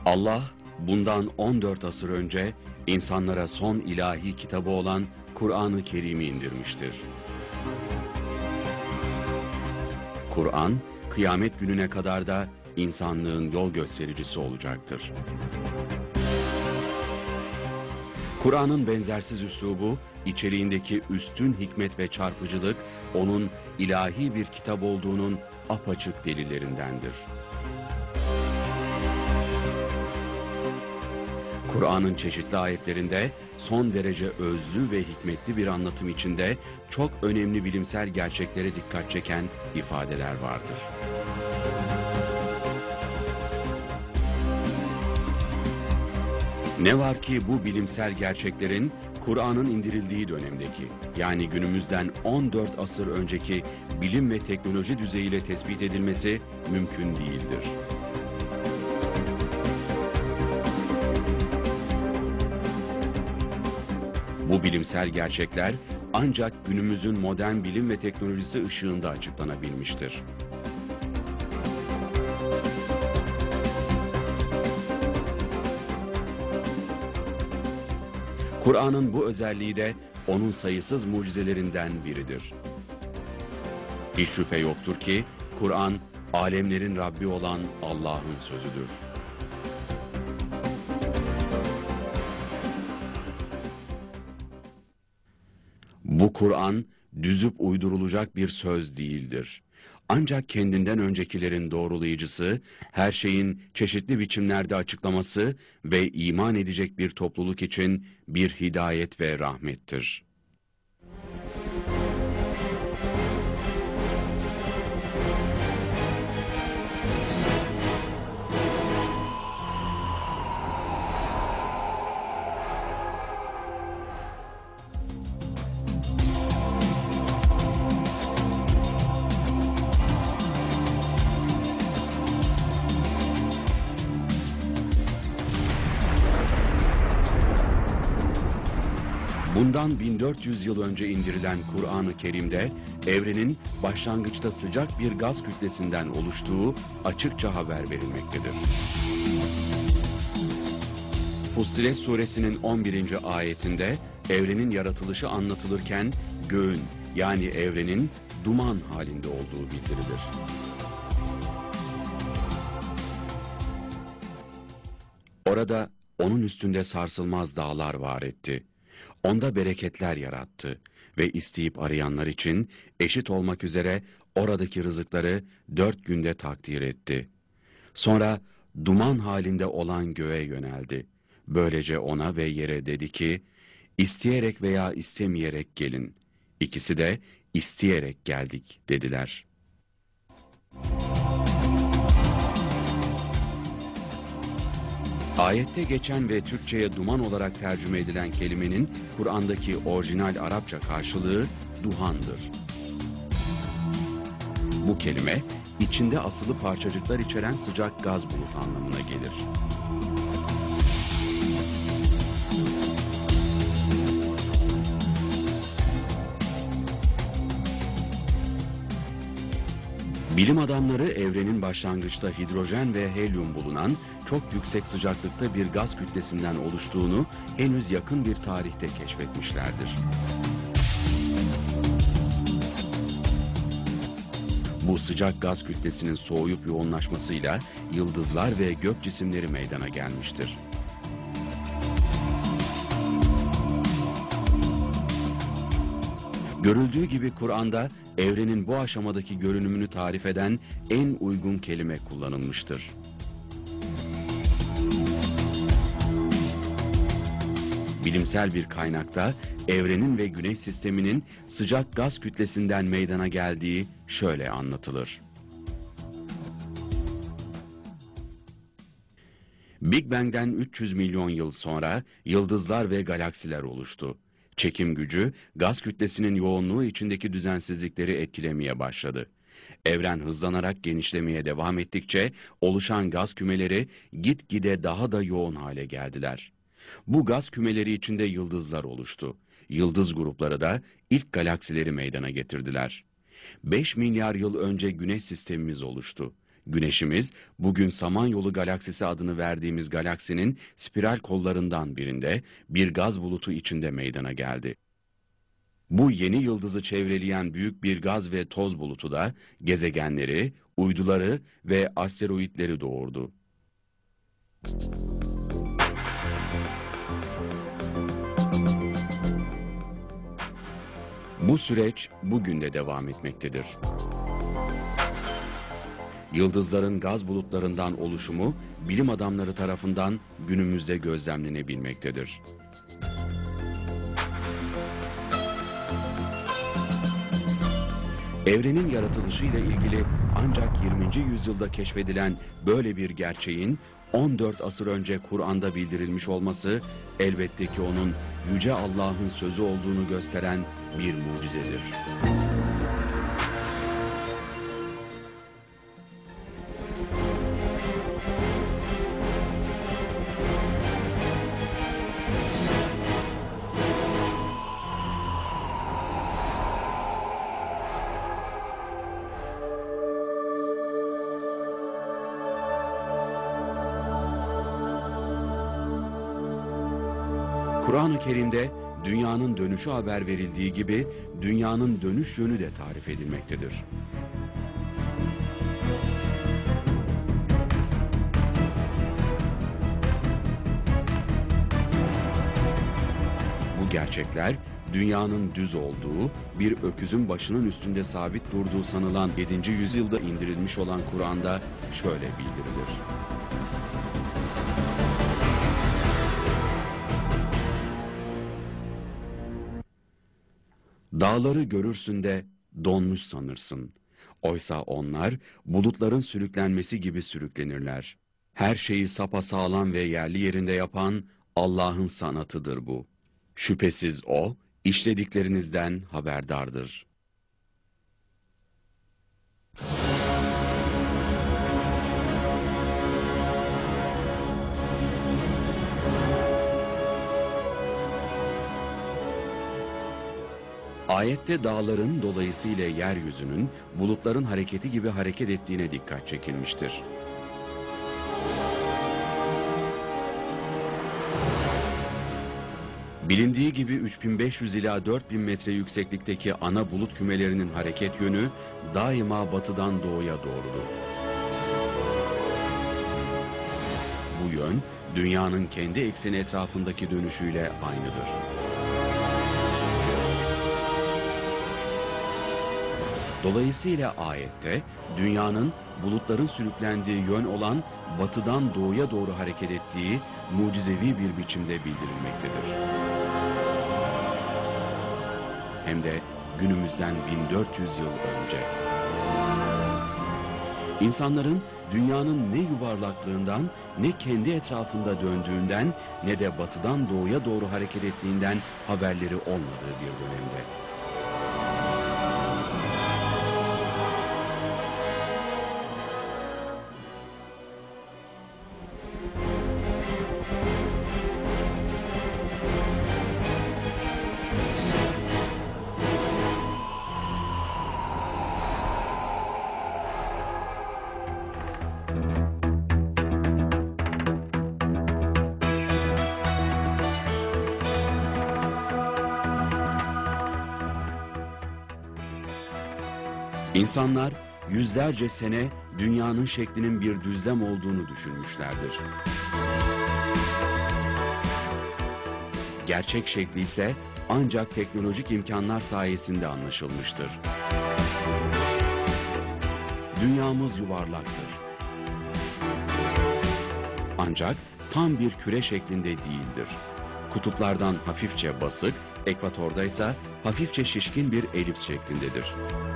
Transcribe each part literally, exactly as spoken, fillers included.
Allah bundan on dört asır önce insanlara son ilahi kitabı olan Kur'an-ı Kerim'i indirmiştir. Kur'an, kıyamet gününe kadar da insanlığın yol göstericisi olacaktır. Kur'an'ın benzersiz üslubu, içeriğindeki üstün hikmet ve çarpıcılık, onun ilahi bir kitap olduğunun apaçık delillerindendir. Kur'an'ın çeşitli ayetlerinde son derece özlü ve hikmetli bir anlatım içinde çok önemli bilimsel gerçeklere dikkat çeken ifadeler vardır. Ne var ki bu bilimsel gerçeklerin Kur'an'ın indirildiği dönemdeki, yani günümüzden on dört asır önceki bilim ve teknoloji düzeyiyle tespit edilmesi mümkün değildir. Bu bilimsel gerçekler ancak günümüzün modern bilim ve teknolojisi ışığında açıklanabilmiştir. Kur'an'ın bu özelliği de onun sayısız mucizelerinden biridir. Hiç şüphe yoktur ki Kur'an, alemlerin Rabbi olan Allah'ın sözüdür. Bu Kur'an, düzüp uydurulacak bir söz değildir. Ancak kendinden öncekilerin doğrulayıcısı, her şeyin çeşitli biçimlerde açıklaması ve iman edecek bir topluluk için bir hidayet ve rahmettir. Bundan bin dört yüz yıl önce indirilen Kur'an-ı Kerim'de evrenin başlangıçta sıcak bir gaz kütlesinden oluştuğu açıkça haber verilmektedir. Fussilet suresinin on birinci ayetinde evrenin yaratılışı anlatılırken göğün, yani evrenin duman halinde olduğu bildirilir. Orada onun üstünde sarsılmaz dağlar var etti. Onda bereketler yarattı ve isteyip arayanlar için eşit olmak üzere oradaki rızıkları dört günde takdir etti. Sonra duman halinde olan göğe yöneldi. Böylece ona ve yere dedi ki, isteyerek veya istemeyerek gelin. İkisi de isteyerek geldik dediler. Ayette geçen ve Türkçe'ye duman olarak tercüme edilen kelimenin Kur'an'daki orijinal Arapça karşılığı duhandır. Bu kelime içinde asılı parçacıklar içeren sıcak gaz bulutu anlamına gelir. Bilim adamları evrenin başlangıçta hidrojen ve helyum bulunan çok yüksek sıcaklıkta bir gaz kütlesinden oluştuğunu henüz yakın bir tarihte keşfetmişlerdir. Bu sıcak gaz kütlesinin soğuyup yoğunlaşmasıyla yıldızlar ve gök cisimleri meydana gelmiştir. Görüldüğü gibi Kur'an'da evrenin bu aşamadaki görünümünü tarif eden en uygun kelime kullanılmıştır. Bilimsel bir kaynakta evrenin ve güneş sisteminin sıcak gaz kütlesinden meydana geldiği şöyle anlatılır. Big Bang'den üç yüz milyon yıl sonra yıldızlar ve galaksiler oluştu. Çekim gücü, gaz kütlesinin yoğunluğu içindeki düzensizlikleri etkilemeye başladı. Evren hızlanarak genişlemeye devam ettikçe oluşan gaz kümeleri gitgide daha da yoğun hale geldiler. Bu gaz kümeleri içinde yıldızlar oluştu. Yıldız grupları da ilk galaksileri meydana getirdiler. beş milyar yıl önce güneş sistemimiz oluştu. Güneşimiz, bugün Samanyolu galaksisi adını verdiğimiz galaksinin spiral kollarından birinde bir gaz bulutu içinde meydana geldi. Bu yeni yıldızı çevreleyen büyük bir gaz ve toz bulutu da gezegenleri, uyduları ve asteroitleri doğurdu. Bu süreç bugün de devam etmektedir. Yıldızların gaz bulutlarından oluşumu bilim adamları tarafından günümüzde gözlemlenebilmektedir. Evrenin yaratılışıyla ilgili ancak yirminci yüzyılda keşfedilen böyle bir gerçeğin on dört asır önce Kur'an'da bildirilmiş olması elbette ki onun Yüce Allah'ın sözü olduğunu gösteren bir mucizedir. Kur'an-ı Kerim'de dünyanın dönüşü haber verildiği gibi dünyanın dönüş yönü de tarif edilmektedir. Bu gerçekler dünyanın düz olduğu, bir öküzün başının üstünde sabit durduğu sanılan yedinci yüzyılda indirilmiş olan Kur'an'da şöyle bildirilir. Dağları görürsün de donmuş sanırsın. Oysa onlar bulutların sürüklenmesi gibi sürüklenirler. Her şeyi sapasağlam ve yerli yerinde yapan Allah'ın sanatıdır bu. Şüphesiz O, işlediklerinizden haberdardır. Ayette dağların dolayısıyla yeryüzünün bulutların hareketi gibi hareket ettiğine dikkat çekilmiştir. Bilindiği gibi üç bin beş yüz ila dört bin metre yükseklikteki ana bulut kümelerinin hareket yönü daima batıdan doğuya doğrudur. Bu yön dünyanın kendi ekseni etrafındaki dönüşüyle aynıdır. Dolayısıyla ayette dünyanın bulutların sürüklendiği yön olan batıdan doğuya doğru hareket ettiği mucizevi bir biçimde bildirilmektedir. Hem de günümüzden bin dört yüz yıl önce. İnsanların dünyanın ne yuvarlaklığından, ne kendi etrafında döndüğünden, ne de batıdan doğuya doğru hareket ettiğinden haberleri olmadığı bir dönemde. İnsanlar yüzlerce sene dünyanın şeklinin bir düzlem olduğunu düşünmüşlerdir. Gerçek şekli ise ancak teknolojik imkanlar sayesinde anlaşılmıştır. Dünyamız yuvarlaktır. Ancak tam bir küre şeklinde değildir. Kutuplardan hafifçe basık, ekvatorda ise hafifçe şişkin bir elips şeklindedir.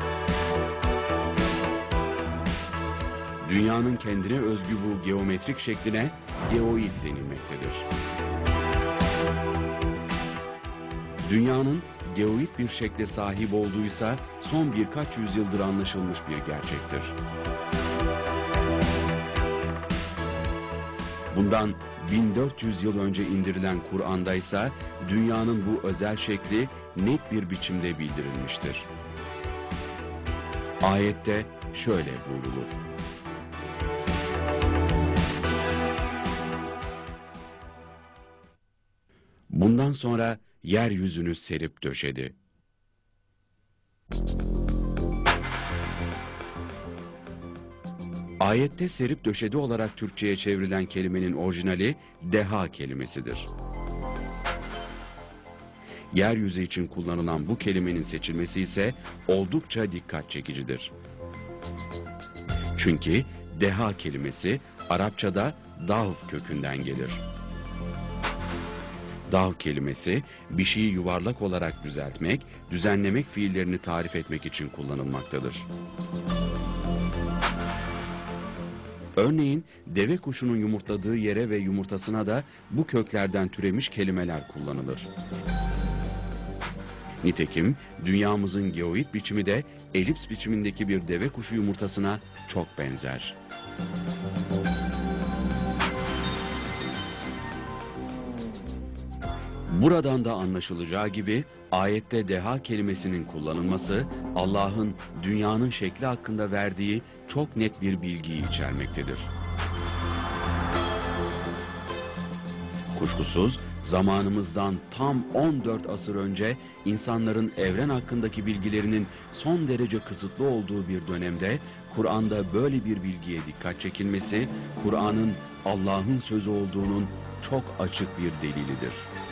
Dünyanın kendine özgü bu geometrik şekline geoid denilmektedir. Dünyanın geoid bir şekle sahip olduğuysa son birkaç yüzyıldır anlaşılmış bir gerçektir. Bundan bin dört yüz yıl önce indirilen Kur'an'da ise dünyanın bu özel şekli net bir biçimde bildirilmiştir. Ayette şöyle buyrulur. Bundan sonra yeryüzünü serip döşedi. Ayette serip döşedi olarak Türkçe'ye çevrilen kelimenin orijinali deha kelimesidir. Yeryüzü için kullanılan bu kelimenin seçilmesi ise oldukça dikkat çekicidir. Çünkü deha kelimesi Arapçada dav kökünden gelir. Dav kelimesi bir şeyi yuvarlak olarak düzeltmek, düzenlemek fiillerini tarif etmek için kullanılmaktadır. Örneğin deve kuşunun yumurtladığı yere ve yumurtasına da bu köklerden türemiş kelimeler kullanılır. Nitekim dünyamızın geoid biçimi de elips biçimindeki bir deve kuşu yumurtasına çok benzer. Buradan da anlaşılacağı gibi ayette deha kelimesinin kullanılması Allah'ın dünyanın şekli hakkında verdiği çok net bir bilgiyi içermektedir. Kuşkusuz zamanımızdan tam on dört asır önce insanların evren hakkındaki bilgilerinin son derece kısıtlı olduğu bir dönemde Kur'an'da böyle bir bilgiye dikkat çekilmesi, Kur'an'ın Allah'ın sözü olduğunun çok açık bir delilidir.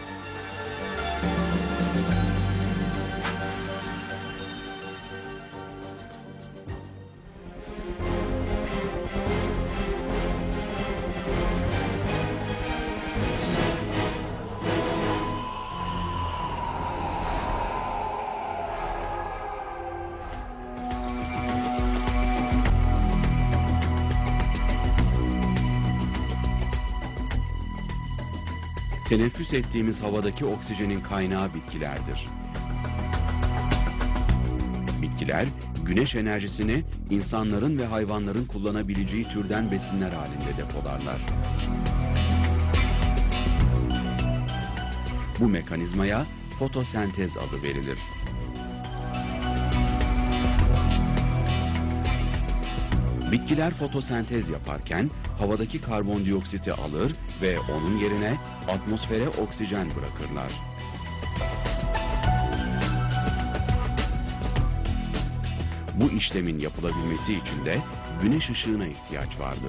Teneffüs ettiğimiz havadaki oksijenin kaynağı bitkilerdir. Bitkiler, güneş enerjisini insanların ve hayvanların kullanabileceği türden besinler halinde depolarlar. Bu mekanizmaya fotosentez adı verilir. Bitkiler fotosentez yaparken havadaki karbondioksiti alır ve onun yerine atmosfere oksijen bırakırlar. Bu işlemin yapılabilmesi için de güneş ışığına ihtiyaç vardır.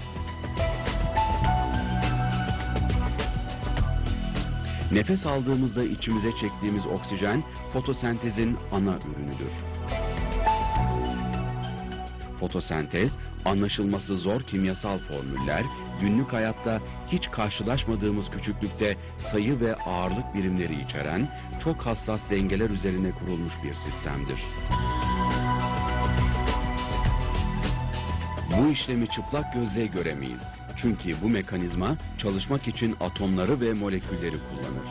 Nefes aldığımızda içimize çektiğimiz oksijen fotosentezin ana ürünüdür. Fotosentez, anlaşılması zor kimyasal formüller, günlük hayatta hiç karşılaşmadığımız küçüklükte sayı ve ağırlık birimleri içeren, çok hassas dengeler üzerine kurulmuş bir sistemdir. Bu işlemi çıplak gözle göremeyiz. Çünkü bu mekanizma çalışmak için atomları ve molekülleri kullanır.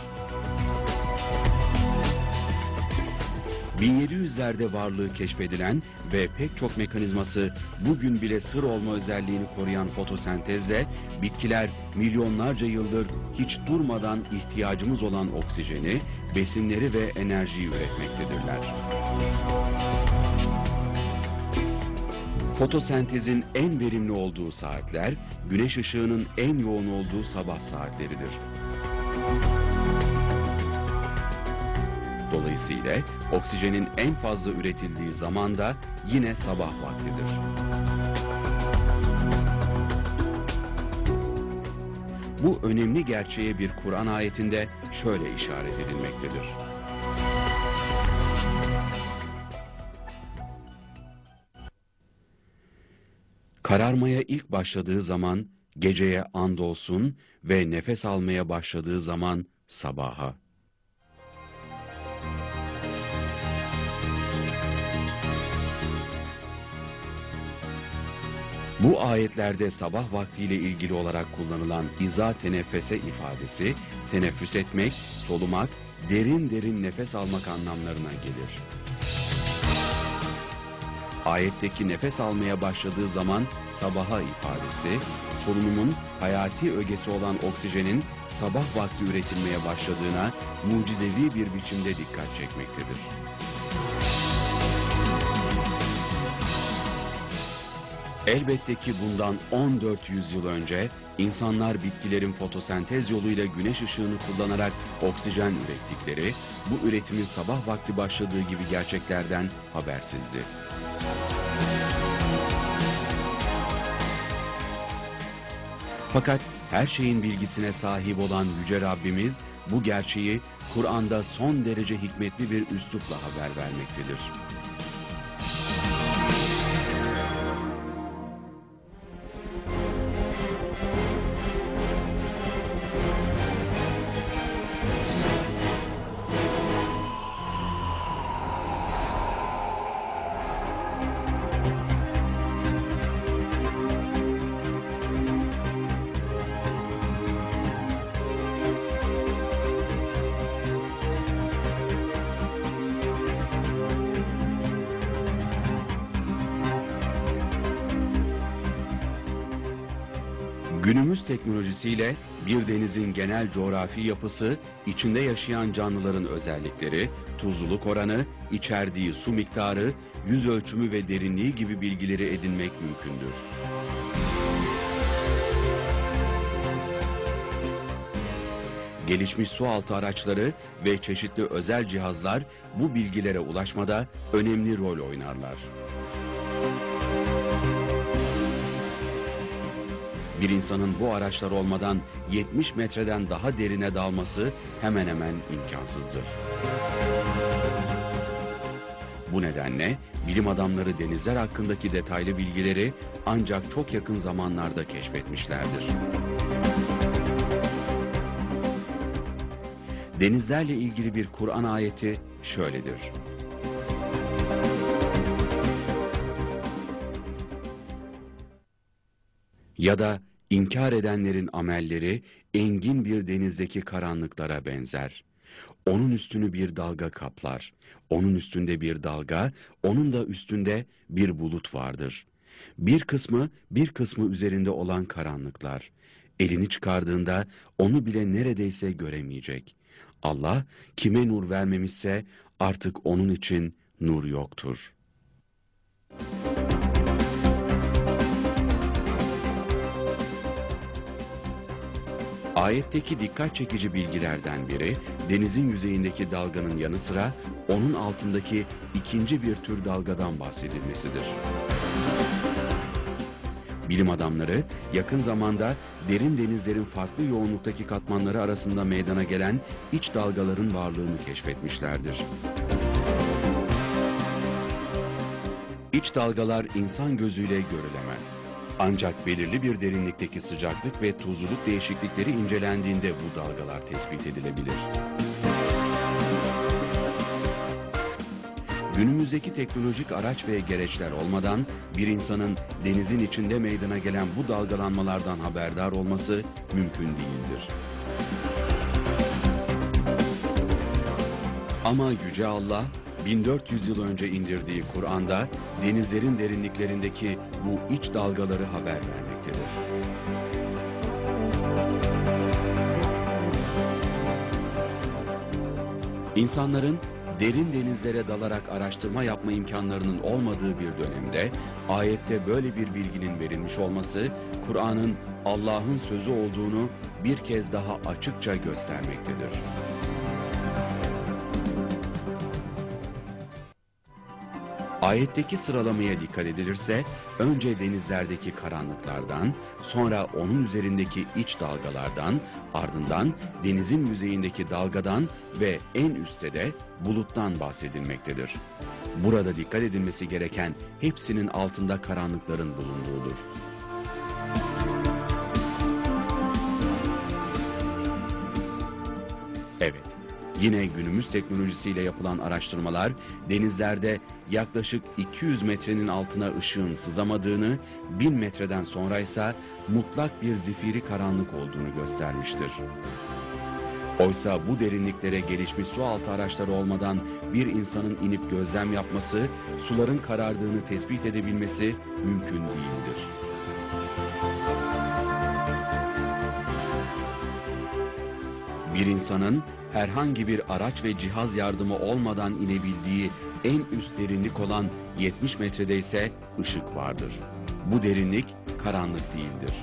bin yedi yüzlerde varlığı keşfedilen ve pek çok mekanizması bugün bile sır olma özelliğini koruyan fotosentezle bitkiler milyonlarca yıldır hiç durmadan ihtiyacımız olan oksijeni, besinleri ve enerjiyi üretmektedirler. Fotosentezin en verimli olduğu saatler, güneş ışığının en yoğun olduğu sabah saatleridir. Dolayısıyla oksijenin en fazla üretildiği zaman da yine sabah vaktidir. Bu önemli gerçeğe bir Kur'an ayetinde şöyle işaret edilmektedir. Kararmaya ilk başladığı zaman geceye andolsun ve nefes almaya başladığı zaman sabaha. Bu ayetlerde sabah vaktiyle ilgili olarak kullanılan iza teneffese ifadesi, teneffüs etmek, solumak, derin derin nefes almak anlamlarına gelir. Ayetteki nefes almaya başladığı zaman sabaha ifadesi, solunumun hayati ögesi olan oksijenin sabah vakti üretilmeye başladığına mucizevi bir biçimde dikkat çekmektedir. Elbette ki bundan on dört yüz yıl önce insanlar bitkilerin fotosentez yoluyla güneş ışığını kullanarak oksijen ürettikleri, bu üretimin sabah vakti başladığı gibi gerçeklerden habersizdi. Fakat her şeyin bilgisine sahip olan Yüce Rabbimiz bu gerçeği Kur'an'da son derece hikmetli bir üslupla haber vermektedir. Günümüz teknolojisiyle bir denizin genel coğrafi yapısı, içinde yaşayan canlıların özellikleri, tuzluluk oranı, içerdiği su miktarı, yüz ölçümü ve derinliği gibi bilgileri edinmek mümkündür. Gelişmiş sualtı araçları ve çeşitli özel cihazlar bu bilgilere ulaşmada önemli rol oynarlar. Bir insanın bu araçlar olmadan yetmiş metreden daha derine dalması hemen hemen imkansızdır. Bu nedenle bilim adamları denizler hakkındaki detaylı bilgileri ancak çok yakın zamanlarda keşfetmişlerdir. Denizlerle ilgili bir Kur'an ayeti şöyledir. Ya da inkar edenlerin amelleri engin bir denizdeki karanlıklara benzer. Onun üstünü bir dalga kaplar. Onun üstünde bir dalga, onun da üstünde bir bulut vardır. Bir kısmı bir kısmı üzerinde olan karanlıklar. Elini çıkardığında onu bile neredeyse göremeyecek. Allah kime nur vermemişse artık onun için nur yoktur. Ayetteki dikkat çekici bilgilerden biri, denizin yüzeyindeki dalganın yanı sıra onun altındaki ikinci bir tür dalgadan bahsedilmesidir. Bilim adamları yakın zamanda derin denizlerin farklı yoğunluktaki katmanları arasında meydana gelen iç dalgaların varlığını keşfetmişlerdir. İç dalgalar insan gözüyle görülemez. Ancak belirli bir derinlikteki sıcaklık ve tuzluluk değişiklikleri incelendiğinde bu dalgalar tespit edilebilir. Günümüzdeki teknolojik araç ve gereçler olmadan bir insanın denizin içinde meydana gelen bu dalgalanmalardan haberdar olması mümkün değildir. Ama Yüce Allah, bin dört yüz yıl önce indirdiği Kur'an'da denizlerin derinliklerindeki bu iç dalgaları haber vermektedir. İnsanların derin denizlere dalarak araştırma yapma imkanlarının olmadığı bir dönemde ayette böyle bir bilginin verilmiş olması Kur'an'ın Allah'ın sözü olduğunu bir kez daha açıkça göstermektedir. Ayetteki sıralamaya dikkat edilirse önce denizlerdeki karanlıklardan, sonra onun üzerindeki iç dalgalardan, ardından denizin yüzeyindeki dalgadan ve en üstte de buluttan bahsedilmektedir. Burada dikkat edilmesi gereken hepsinin altında karanlıkların bulunduğudur. Evet. Yine günümüz teknolojisiyle yapılan araştırmalar denizlerde yaklaşık iki yüz metrenin altına ışığın sızamadığını, bin metreden sonraysa mutlak bir zifiri karanlık olduğunu göstermiştir. Oysa bu derinliklere gelişmiş sualtı araçları olmadan bir insanın inip gözlem yapması, suların karardığını tespit edebilmesi mümkün değildir. Bir insanın herhangi bir araç ve cihaz yardımı olmadan inebildiği en üst derinlik olan yetmiş metrede ise ışık vardır. Bu derinlik karanlık değildir.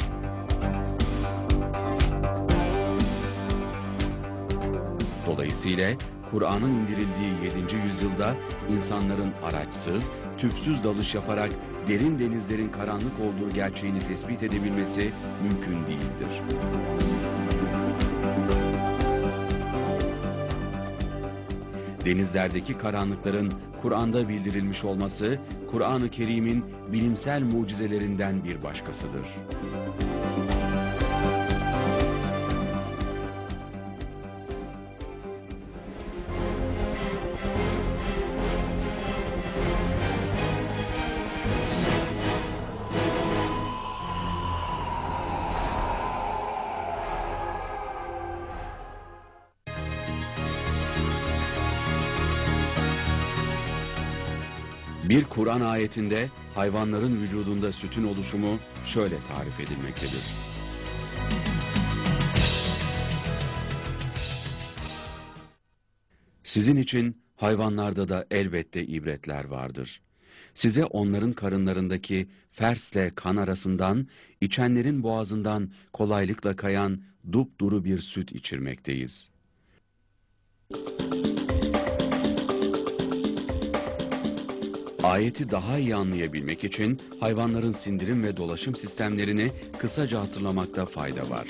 Dolayısıyla Kur'an'ın indirildiği yedinci yüzyılda insanların araçsız, tüpsüz dalış yaparak derin denizlerin karanlık olduğu gerçeğini tespit edebilmesi mümkün değildir. Denizlerdeki karanlıkların Kur'an'da bildirilmiş olması, Kur'an-ı Kerim'in bilimsel mucizelerinden bir başkasıdır. Bir Kur'an ayetinde hayvanların vücudunda sütün oluşumu şöyle tarif edilmektedir. Sizin için hayvanlarda da elbette ibretler vardır. Size onların karınlarındaki fersle kan arasından, içenlerin boğazından kolaylıkla kayan dupduru bir süt içirmekteyiz. Ayeti daha iyi anlayabilmek için hayvanların sindirim ve dolaşım sistemlerini kısaca hatırlamakta fayda var.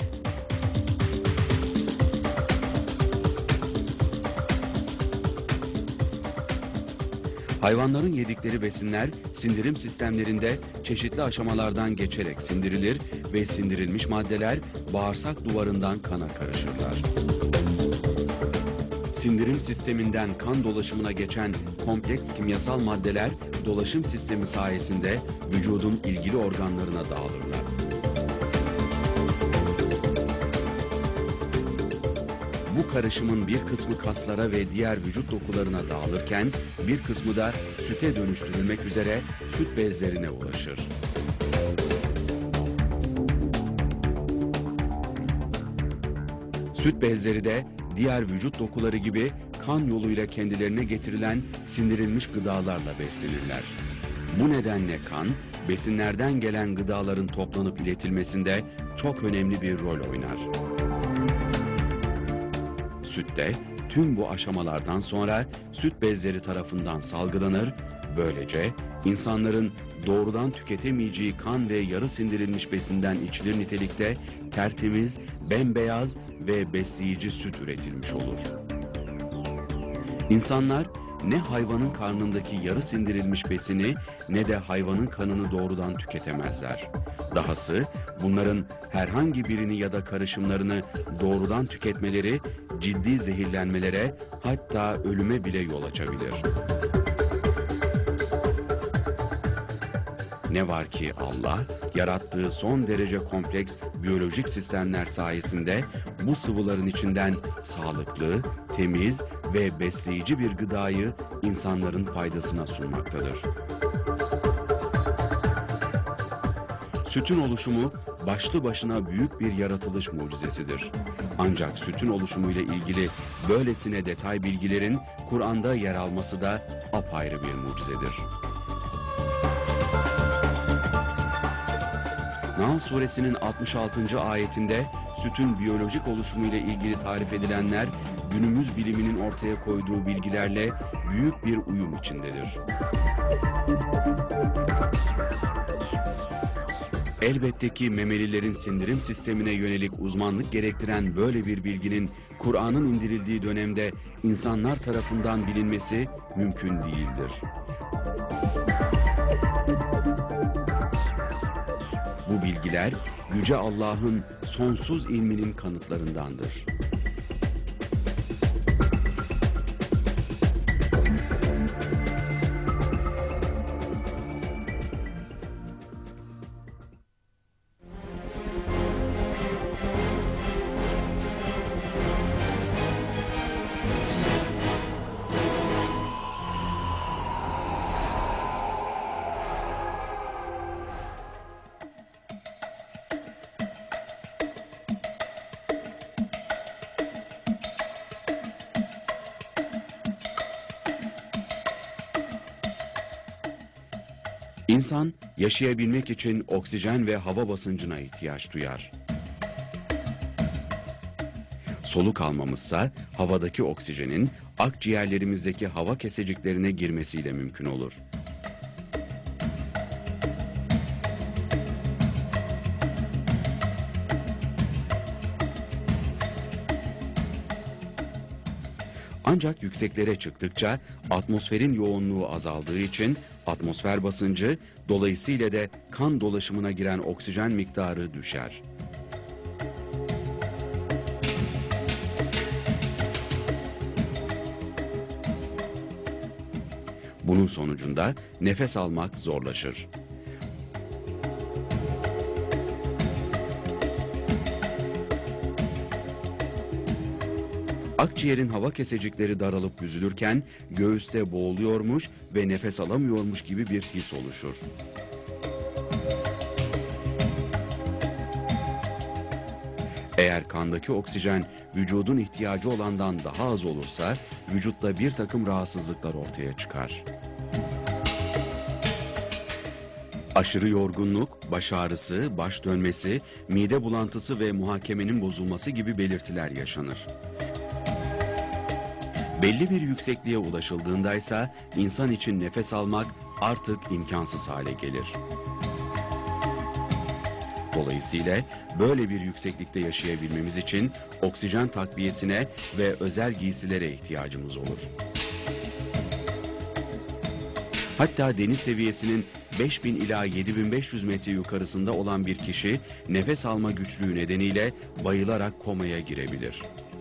Hayvanların yedikleri besinler sindirim sistemlerinde çeşitli aşamalardan geçerek sindirilir ve sindirilmiş maddeler bağırsak duvarından kana karışırlar. Sindirim sisteminden kan dolaşımına geçen kompleks kimyasal maddeler dolaşım sistemi sayesinde vücudun ilgili organlarına dağılırlar. Bu karışımın bir kısmı kaslara ve diğer vücut dokularına dağılırken bir kısmı da süte dönüştürülmek üzere süt bezlerine ulaşır. Süt bezleri de diğer vücut dokuları gibi kan yoluyla kendilerine getirilen sindirilmiş gıdalarla beslenirler. Bu nedenle kan, besinlerden gelen gıdaların toplanıp iletilmesinde çok önemli bir rol oynar. Süt de tüm bu aşamalardan sonra süt bezleri tarafından salgılanır, böylece insanların doğrudan tüketemeyeceği kan ve yarı sindirilmiş besinden içilir nitelikte tertemiz, bembeyaz ve besleyici süt üretilmiş olur. İnsanlar ne hayvanın karnındaki yarı sindirilmiş besini ne de hayvanın kanını doğrudan tüketemezler. Dahası bunların herhangi birini ya da karışımlarını doğrudan tüketmeleri ciddi zehirlenmelere hatta ölüme bile yol açabilir. Ne var ki Allah, yarattığı son derece kompleks biyolojik sistemler sayesinde bu sıvıların içinden sağlıklı, temiz ve besleyici bir gıdayı insanların faydasına sunmaktadır. Sütün oluşumu başlı başına büyük bir yaratılış mucizesidir. Ancak sütün oluşumuyla ilgili böylesine detay bilgilerin Kur'an'da yer alması da apayrı bir mucizedir. Nahl suresinin altmış altıncı ayetinde sütün biyolojik oluşumu ile ilgili tarif edilenler günümüz biliminin ortaya koyduğu bilgilerle büyük bir uyum içindedir. Elbette ki memelilerin sindirim sistemine yönelik uzmanlık gerektiren böyle bir bilginin Kur'an'ın indirildiği dönemde insanlar tarafından bilinmesi mümkün değildir. Bu bilgiler Yüce Allah'ın sonsuz ilminin kanıtlarındandır. İnsan yaşayabilmek için oksijen ve hava basıncına ihtiyaç duyar. Soluk almamızsa havadaki oksijenin akciğerlerimizdeki hava keseciklerine girmesiyle mümkün olur. Ancak yükseklere çıktıkça atmosferin yoğunluğu azaldığı için atmosfer basıncı, dolayısıyla da kan dolaşımına giren oksijen miktarı düşer. Bunun sonucunda nefes almak zorlaşır. Akciğerin hava kesecikleri daralıp büzülürken göğüste boğuluyormuş ve nefes alamıyormuş gibi bir his oluşur. Eğer kandaki oksijen vücudun ihtiyacı olandan daha az olursa vücutta bir takım rahatsızlıklar ortaya çıkar. Aşırı yorgunluk, baş ağrısı, baş dönmesi, mide bulantısı ve muhakemenin bozulması gibi belirtiler yaşanır. Belli bir yüksekliğe ulaşıldığında ise insan için nefes almak artık imkansız hale gelir. Dolayısıyla böyle bir yükseklikte yaşayabilmemiz için oksijen takviyesine ve özel giysilere ihtiyacımız olur. Hatta deniz seviyesinin beş bin ila yedi bin beş yüz metre yukarısında olan bir kişi nefes alma güçlüğü nedeniyle bayılarak komaya girebilir.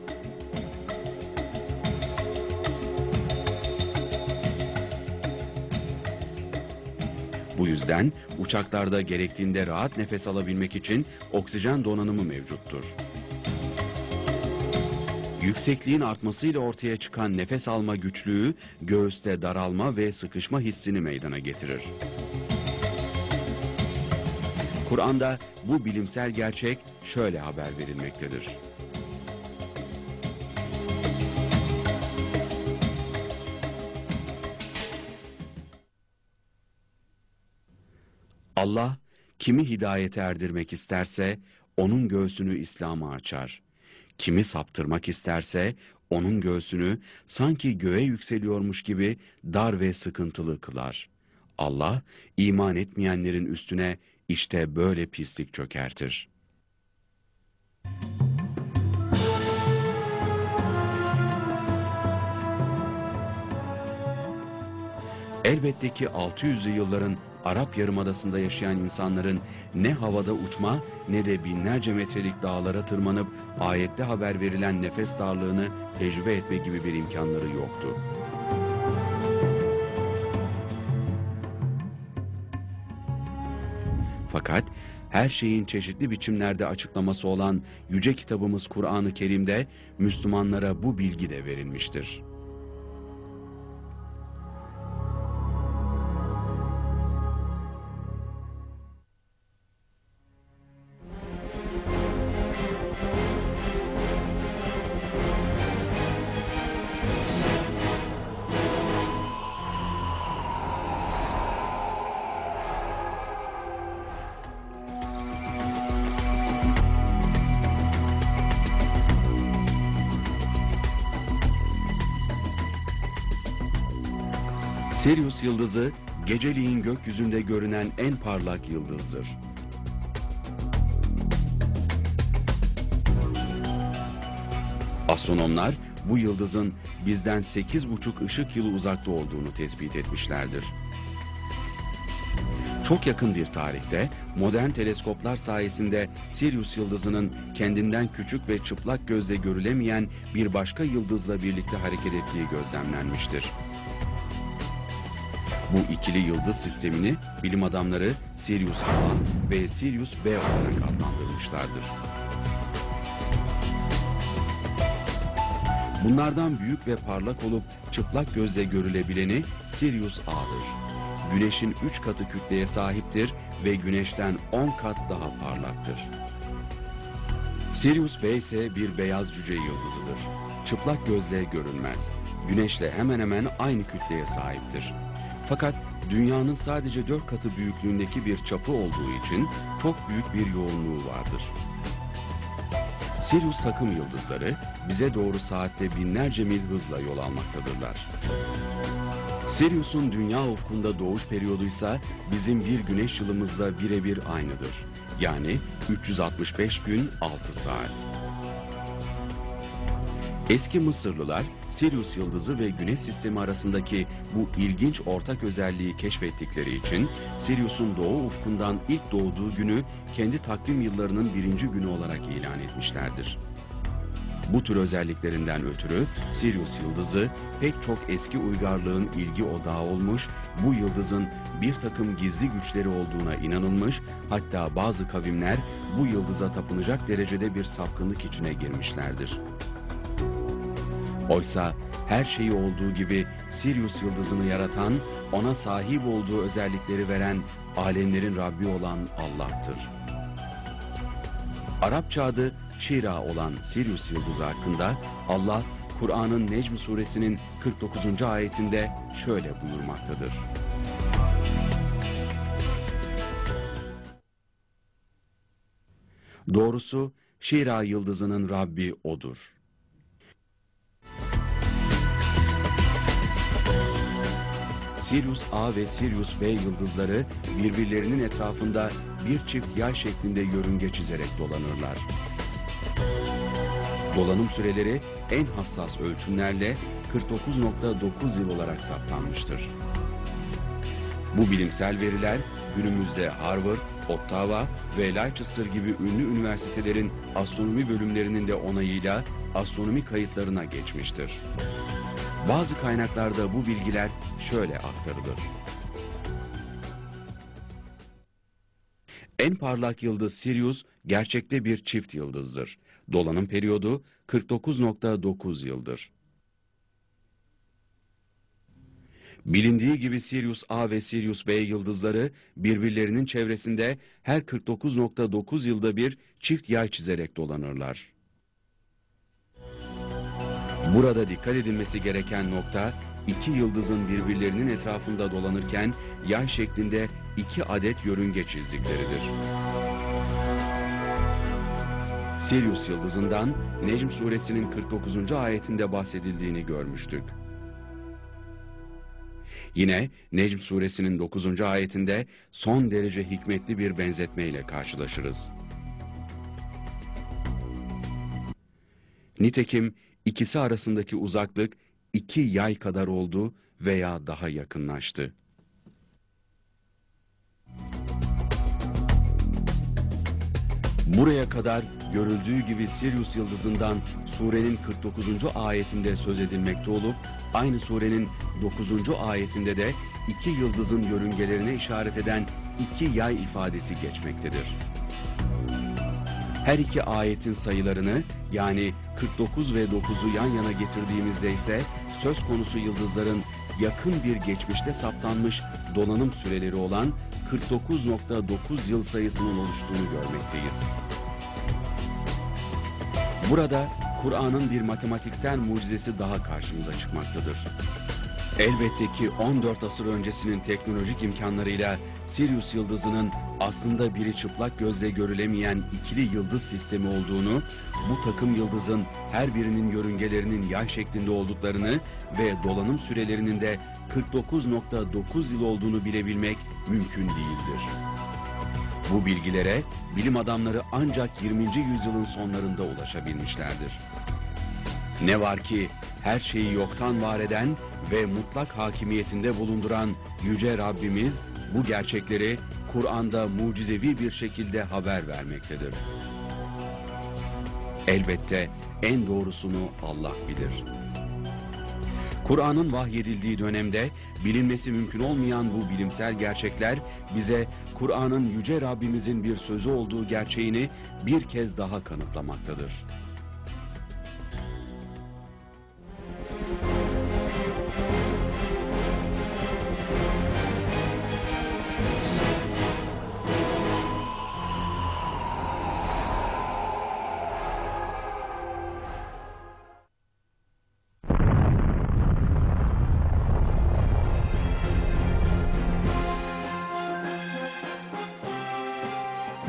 Bu yüzden uçaklarda gerektiğinde rahat nefes alabilmek için oksijen donanımı mevcuttur. Yüksekliğin artmasıyla ortaya çıkan nefes alma güçlüğü göğüste daralma ve sıkışma hissini meydana getirir. Kur'an'da bu bilimsel gerçek şöyle haber verilmektedir. Allah kimi hidayete erdirmek isterse onun göğsünü İslam'a açar. Kimi saptırmak isterse onun göğsünü sanki göğe yükseliyormuş gibi dar ve sıkıntılı kılar. Allah iman etmeyenlerin üstüne işte böyle pislik çökertir. Elbette ki altı yüzlü yılların Arap Yarımadası'nda yaşayan insanların ne havada uçma ne de binlerce metrelik dağlara tırmanıp ayette haber verilen nefes darlığını tecrübe etme gibi bir imkanları yoktu. Fakat her şeyin çeşitli biçimlerde açıklaması olan yüce kitabımız Kur'an-ı Kerim'de Müslümanlara bu bilgi de verilmiştir. Sirius yıldızı geceliğin gökyüzünde görünen en parlak yıldızdır. Astronomlar bu yıldızın bizden sekiz buçuk ışık yılı uzakta olduğunu tespit etmişlerdir. Çok yakın bir tarihte modern teleskoplar sayesinde Sirius yıldızının kendinden küçük ve çıplak gözle görülemeyen bir başka yıldızla birlikte hareket ettiği gözlemlenmiştir. Bu ikili yıldız sistemini bilim adamları Sirius A ve Sirius B olarak adlandırmışlardır. Bunlardan büyük ve parlak olup çıplak gözle görülebileni Sirius A'dır. Güneşin üç katı kütleye sahiptir ve Güneş'ten on kat daha parlaktır. Sirius B ise bir beyaz cüce yıldızıdır. Çıplak gözle görülmez. Güneş'le hemen hemen aynı kütleye sahiptir. Fakat dünyanın sadece dört katı büyüklüğündeki bir çapı olduğu için çok büyük bir yoğunluğu vardır. Sirius takım yıldızları bize doğru saatte binlerce mil hızla yol almaktadırlar. Sirius'un dünya ufkunda doğuş periyodu ise bizim bir güneş yılımızla birebir aynıdır. Yani üç yüz altmış beş gün altı saat. Eski Mısırlılar Sirius yıldızı ve Güneş sistemi arasındaki bu ilginç ortak özelliği keşfettikleri için Sirius'un doğu ufkundan ilk doğduğu günü kendi takvim yıllarının birinci günü olarak ilan etmişlerdir. Bu tür özelliklerinden ötürü Sirius yıldızı pek çok eski uygarlığın ilgi odağı olmuş, bu yıldızın bir takım gizli güçleri olduğuna inanılmış, hatta bazı kavimler bu yıldıza tapınacak derecede bir sapkınlık içine girmişlerdir. Oysa her şeyi olduğu gibi Sirius yıldızını yaratan, ona sahip olduğu özellikleri veren, alemlerin Rabbi olan Allah'tır. Arapça adı Şira olan Sirius yıldızı hakkında Allah, Kur'an'ın Necm suresinin kırk dokuzuncu ayetinde şöyle buyurmaktadır. Doğrusu Şira yıldızının Rabbi O'dur. Sirius A ve Sirius B yıldızları birbirlerinin etrafında bir çift yay şeklinde yörünge çizerek dolanırlar. Dolanım süreleri en hassas ölçümlerle kırk dokuz nokta dokuz yıl olarak saptanmıştır. Bu bilimsel veriler günümüzde Harvard, Ottawa ve Leicester gibi ünlü üniversitelerin astronomi bölümlerinin de onayıyla astronomi kayıtlarına geçmiştir. Bazı kaynaklarda bu bilgiler şöyle aktarılır. En parlak yıldız Sirius gerçekte bir çift yıldızdır. Dolanım periyodu kırk dokuz nokta dokuz yıldır. Bilindiği gibi Sirius A ve Sirius B yıldızları birbirlerinin çevresinde her kırk dokuz nokta dokuz yılda bir çift yay çizerek dolanırlar. Burada dikkat edilmesi gereken nokta, iki yıldızın birbirlerinin etrafında dolanırken yay şeklinde iki adet yörünge çizdikleridir. Sirius yıldızından Necm suresinin kırk dokuzuncu ayetinde bahsedildiğini görmüştük. Yine Necm suresinin dokuzuncu ayetinde son derece hikmetli bir benzetmeyle karşılaşırız. Nitekim ikisi arasındaki uzaklık iki yay kadar oldu veya daha yakınlaştı. Buraya kadar görüldüğü gibi Sirius yıldızından surenin kırk dokuzuncu ayetinde söz edilmekte olup, aynı surenin dokuzuncu ayetinde de iki yıldızın yörüngelerine işaret eden iki yay ifadesi geçmektedir. Her iki ayetin sayılarını, yani kırk dokuz ve dokuzu yan yana getirdiğimizde ise söz konusu yıldızların yakın bir geçmişte saptanmış dolanım süreleri olan kırk dokuz nokta dokuz yıl sayısının oluştuğunu görmekteyiz. Burada Kur'an'ın bir matematiksel mucizesi daha karşımıza çıkmaktadır. Elbette ki on dört asır öncesinin teknolojik imkanlarıyla Sirius yıldızının aslında biri çıplak gözle görülemeyen ikili yıldız sistemi olduğunu, bu takım yıldızın her birinin yörüngelerinin yay şeklinde olduklarını ve dolanım sürelerinin de kırk dokuz nokta dokuz yıl olduğunu bilebilmek mümkün değildir. Bu bilgilere bilim adamları ancak yirminci yüzyılın sonlarında ulaşabilmişlerdir. Ne var ki her şeyi yoktan var eden ve mutlak hakimiyetinde bulunduran Yüce Rabbimiz bu gerçekleri Kur'an'da mucizevi bir şekilde haber vermektedir. Elbette en doğrusunu Allah bilir. Kur'an'ın vahyedildiği dönemde bilinmesi mümkün olmayan bu bilimsel gerçekler bize Kur'an'ın Yüce Rabbimizin bir sözü olduğu gerçeğini bir kez daha kanıtlamaktadır.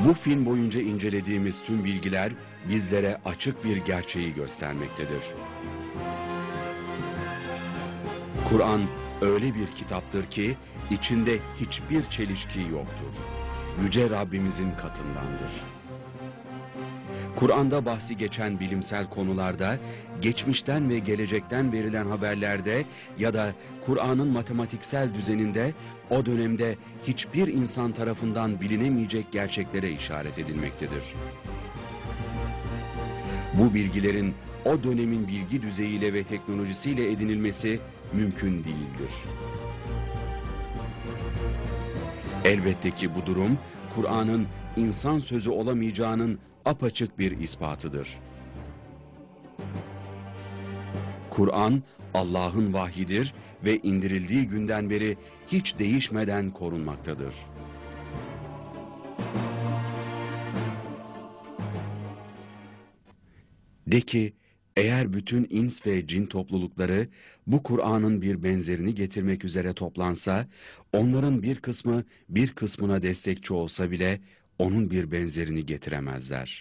Bu film boyunca incelediğimiz tüm bilgiler bizlere açık bir gerçeği göstermektedir. Kur'an öyle bir kitaptır ki içinde hiçbir çelişki yoktur. Yüce Rabbimizin katındandır. Kur'an'da bahsi geçen bilimsel konularda, geçmişten ve gelecekten verilen haberlerde ya da Kur'an'ın matematiksel düzeninde o dönemde hiçbir insan tarafından bilinemeyecek gerçeklere işaret edilmektedir. Bu bilgilerin o dönemin bilgi düzeyiyle ve teknolojisiyle edinilmesi mümkün değildir. Elbette ki bu durum, Kur'an'ın insan sözü olamayacağının apaçık bir ispatıdır. Kur'an, Allah'ın vahyidir ve indirildiği günden beri hiç değişmeden korunmaktadır. De ki, eğer bütün ins ve cin toplulukları bu Kur'an'ın bir benzerini getirmek üzere toplansa, onların bir kısmı bir kısmına destekçi olsa bile onun bir benzerini getiremezler.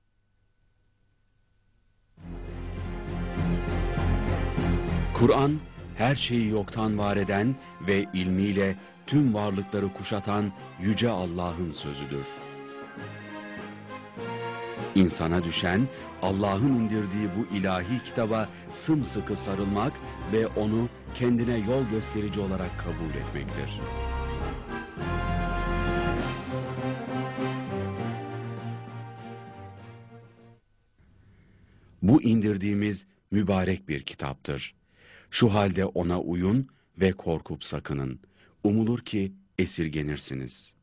Kur'an, her şeyi yoktan var eden ve ilmiyle tüm varlıkları kuşatan Yüce Allah'ın sözüdür. İnsana düşen, Allah'ın indirdiği bu ilahi kitaba sımsıkı sarılmak ve onu kendine yol gösterici olarak kabul etmektir. Bu indirdiğimiz mübarek bir kitaptır. Şu halde ona uyun ve korkup sakının. Umulur ki esirgenirsiniz.